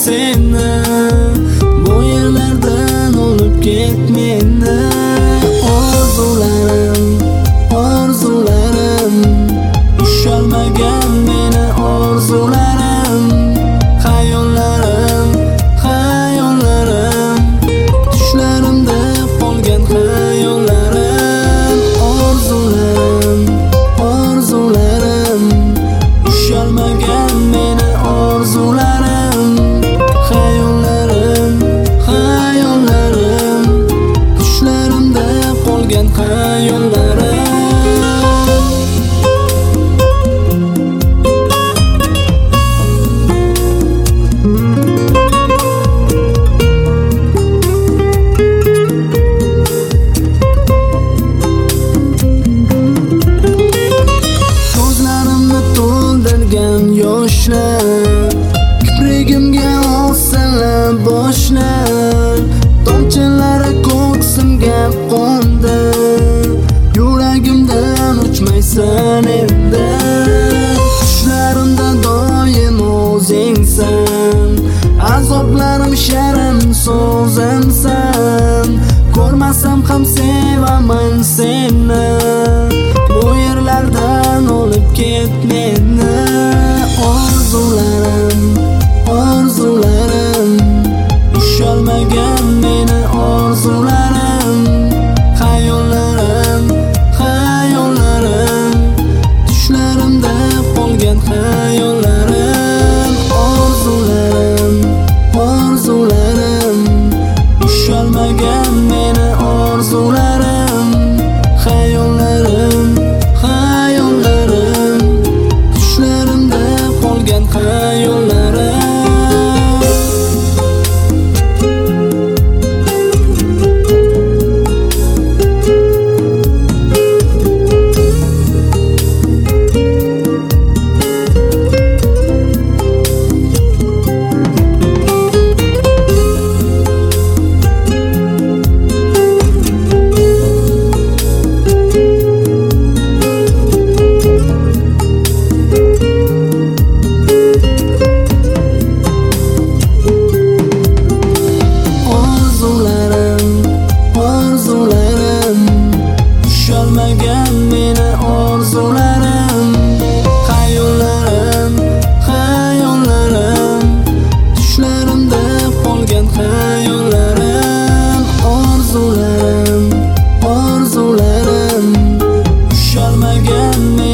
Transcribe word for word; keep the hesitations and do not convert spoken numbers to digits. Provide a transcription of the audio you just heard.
seni, bu yerlardan olib ket meni. Orzularim, orzularim, ushalmagan meni orzularim. Xayollarim, xayollarim, tushlarimda qolgan xayollarim. Orzularim, orzularim, ushalmagan meni orzularim. Xayollarim, xayollarim, tushlarimda qolgan xayollarim. Yoshlar kiprigimga osilib boshlar, tomchilari ko'ksimga qo'ndi. Yuragimdan o'chmaysan endi, tushlarimda doim o'zingsan. Azoblarim sharim so'zimsan, ko'rmasam ham sevaman seni, bu yerlardan olib ket meni. Orzularim, orzularim, ushalmagan meni orzularim. Xayollarim, xayollarim, tushlarimda qolgan xayollarim. Orzularim, orzularim, ushalmagan meni orzularim. Xayollarim, xayollarim, tushlarimda qolgan xayollarim. Ushalmagan meni orzularim. Xayollarim, xayollarim, tushlarimda qolgan xayollarim. Orzularim, orzularim, ushalmagan meni